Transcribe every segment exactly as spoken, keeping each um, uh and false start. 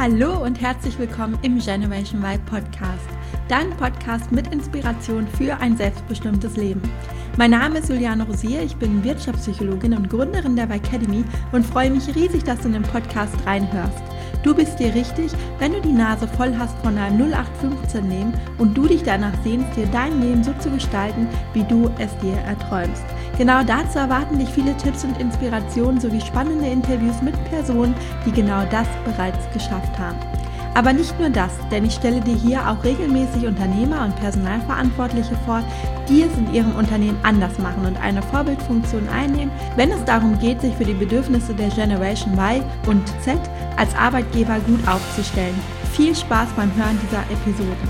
Hallo und herzlich willkommen im Generation Y Podcast, dein Podcast mit Inspiration für ein selbstbestimmtes Leben. Mein Name ist Juliane Rosier, ich bin Wirtschaftspsychologin und Gründerin der Y Academy und freue mich riesig, dass du in den Podcast reinhörst. Du bist dir richtig, wenn du die Nase voll hast von einer null acht fünfzehn Leben und du dich danach sehnst, dir dein Leben so zu gestalten, wie du es dir erträumst. Genau dazu erwarten dich viele Tipps und Inspirationen sowie spannende Interviews mit Personen, die genau das bereits geschafft haben. Aber nicht nur das, denn ich stelle dir hier auch regelmäßig Unternehmer und Personalverantwortliche vor, die es in ihrem Unternehmen anders machen und eine Vorbildfunktion einnehmen, wenn es darum geht, sich für die Bedürfnisse der Generation Y und Z als Arbeitgeber gut aufzustellen. Viel Spaß beim Hören dieser Episoden.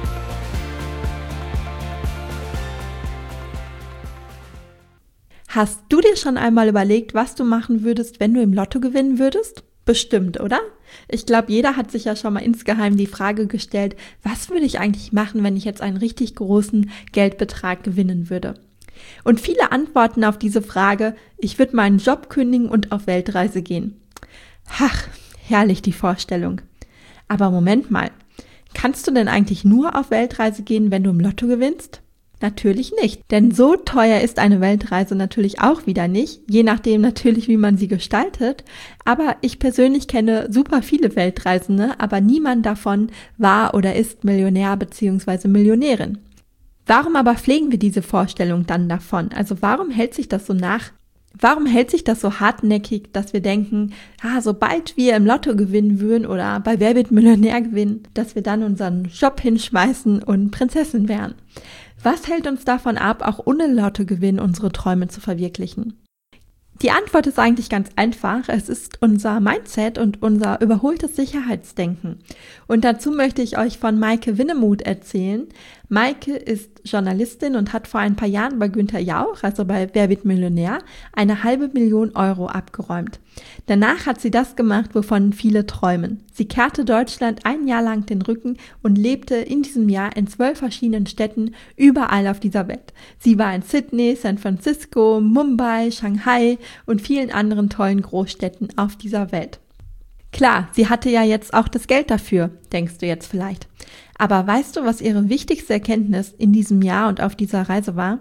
Hast du dir schon einmal überlegt, was du machen würdest, wenn du im Lotto gewinnen würdest? Bestimmt, oder? Ich glaube, jeder hat sich ja schon mal insgeheim die Frage gestellt, was würde ich eigentlich machen, wenn ich jetzt einen richtig großen Geldbetrag gewinnen würde? Und viele antworten auf diese Frage, ich würde meinen Job kündigen und auf Weltreise gehen. Ach, herrlich die Vorstellung. Aber Moment mal, kannst du denn eigentlich nur auf Weltreise gehen, wenn du im Lotto gewinnst? Natürlich nicht, denn so teuer ist eine Weltreise natürlich auch wieder nicht, je nachdem natürlich, wie man sie gestaltet. Aber ich persönlich kenne super viele Weltreisende, aber niemand davon war oder ist Millionär bzw. Millionärin. Warum aber pflegen wir diese Vorstellung dann davon? Also warum hält sich das so nach? Warum hält sich das so hartnäckig, dass wir denken, ah, sobald wir im Lotto gewinnen würden oder bei Wer wird Millionär gewinnen, dass wir dann unseren Job hinschmeißen und Prinzessin wären? Was hält uns davon ab, auch ohne Lottogewinn unsere Träume zu verwirklichen? Die Antwort ist eigentlich ganz einfach. Es ist unser Mindset und unser überholtes Sicherheitsdenken. Und dazu möchte ich euch von Maike Winnemuth erzählen. Maike ist Journalistin und hat vor ein paar Jahren bei Günther Jauch, also bei Wer wird Millionär, eine halbe Million Euro abgeräumt. Danach hat sie das gemacht, wovon viele träumen. Sie kehrte Deutschland ein Jahr lang den Rücken und lebte in diesem Jahr in zwölf verschiedenen Städten überall auf dieser Welt. Sie war in Sydney, San Francisco, Mumbai, Shanghai und vielen anderen tollen Großstädten auf dieser Welt. Klar, sie hatte ja jetzt auch das Geld dafür, denkst du jetzt vielleicht. Aber weißt du, was ihre wichtigste Erkenntnis in diesem Jahr und auf dieser Reise war?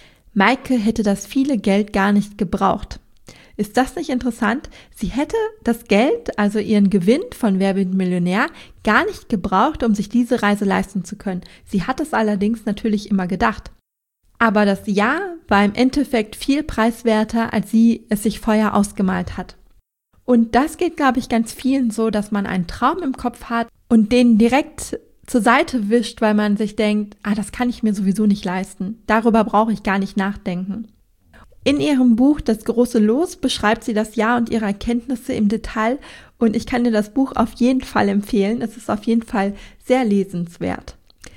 Maike hätte das viele Geld gar nicht gebraucht. Ist das nicht interessant? Sie hätte das Geld, also ihren Gewinn von Wer wird Millionär, gar nicht gebraucht, um sich diese Reise leisten zu können. Sie hat es allerdings natürlich immer gedacht. Aber das Ja war im Endeffekt viel preiswerter, als sie es sich vorher ausgemalt hat. Und das geht, glaube ich, ganz vielen so, dass man einen Traum im Kopf hat und den direkt zur Seite wischt, weil man sich denkt, ah, das kann ich mir sowieso nicht leisten. Darüber brauche ich gar nicht nachdenken. In ihrem Buch Das große Los beschreibt sie das Jahr und ihre Erkenntnisse im Detail und ich kann dir das Buch auf jeden Fall empfehlen. Es ist auf jeden Fall sehr lesenswert.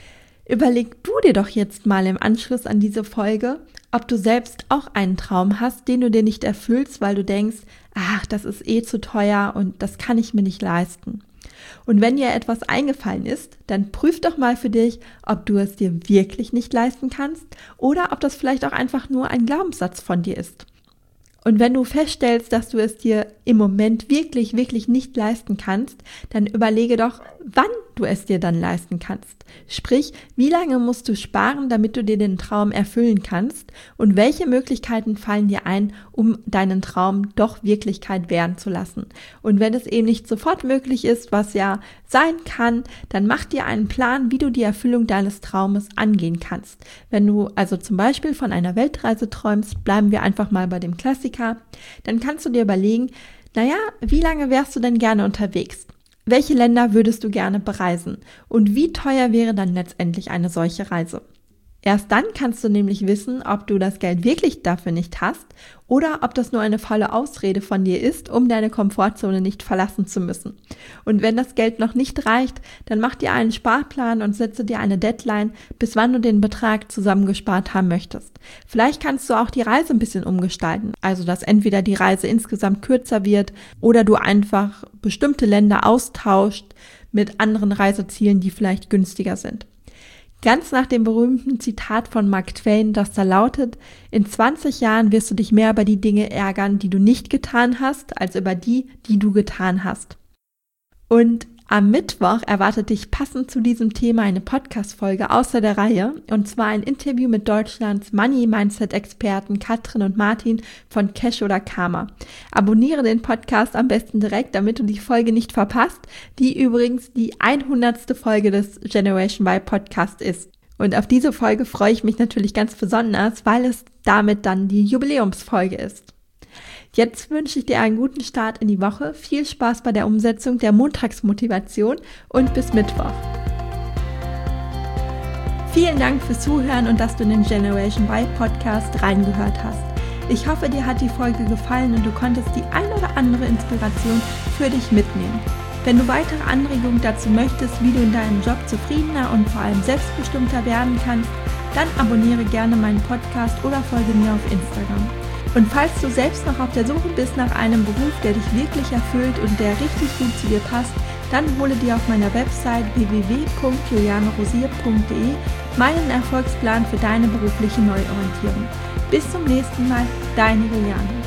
Überleg du dir doch jetzt mal im Anschluss an diese Folge, ob du selbst auch einen Traum hast, den du dir nicht erfüllst, weil du denkst, ach, das ist eh zu teuer und das kann ich mir nicht leisten. Und wenn dir etwas eingefallen ist, dann prüf doch mal für dich, ob du es dir wirklich nicht leisten kannst oder ob das vielleicht auch einfach nur ein Glaubenssatz von dir ist. Und wenn du feststellst, dass du es dir im Moment wirklich, wirklich nicht leisten kannst, dann überlege doch, wann du es dir dann leisten kannst. Sprich, wie lange musst du sparen, damit du dir den Traum erfüllen kannst und welche Möglichkeiten fallen dir ein, um deinen Traum doch Wirklichkeit werden zu lassen. Und wenn es eben nicht sofort möglich ist, was ja sein kann, dann mach dir einen Plan, wie du die Erfüllung deines Traumes angehen kannst. Wenn du also zum Beispiel von einer Weltreise träumst, bleiben wir einfach mal bei dem Klassiker, dann kannst du dir überlegen, naja, wie lange wärst du denn gerne unterwegs? Welche Länder würdest du gerne bereisen? Und wie teuer wäre dann letztendlich eine solche Reise? Erst dann kannst du nämlich wissen, ob du das Geld wirklich dafür nicht hast oder ob das nur eine faule Ausrede von dir ist, um deine Komfortzone nicht verlassen zu müssen. Und wenn das Geld noch nicht reicht, dann mach dir einen Sparplan und setze dir eine Deadline, bis wann du den Betrag zusammengespart haben möchtest. Vielleicht kannst du auch die Reise ein bisschen umgestalten, also dass entweder die Reise insgesamt kürzer wird oder du einfach bestimmte Länder austauscht mit anderen Reisezielen, die vielleicht günstiger sind. Ganz nach dem berühmten Zitat von Mark Twain, das da lautet, in zwanzig Jahren wirst du dich mehr über die Dinge ärgern, die du nicht getan hast, als über die, die du getan hast. Und Am Mittwoch erwartet dich passend zu diesem Thema eine Podcast-Folge außer der Reihe, und zwar ein Interview mit Deutschlands Money-Mindset-Experten Katrin und Martin von Cash oder Karma. Abonniere den Podcast am besten direkt, damit du die Folge nicht verpasst, die übrigens die hundertste Folge des Generation Y Podcast ist. Und auf diese Folge freue ich mich natürlich ganz besonders, weil es damit dann die Jubiläumsfolge ist. Jetzt wünsche ich dir einen guten Start in die Woche, viel Spaß bei der Umsetzung der Montagsmotivation und bis Mittwoch. Vielen Dank fürs Zuhören und dass du in den Generation Y Podcast reingehört hast. Ich hoffe, dir hat die Folge gefallen und du konntest die ein oder andere Inspiration für dich mitnehmen. Wenn du weitere Anregungen dazu möchtest, wie du in deinem Job zufriedener und vor allem selbstbestimmter werden kannst, dann abonniere gerne meinen Podcast oder folge mir auf Instagram. Und falls du selbst noch auf der Suche bist nach einem Beruf, der dich wirklich erfüllt und der richtig gut zu dir passt, dann hole dir auf meiner Website w w w punkt juliane rosier punkt d e meinen Erfolgsplan für deine berufliche Neuorientierung. Bis zum nächsten Mal, deine Juliane.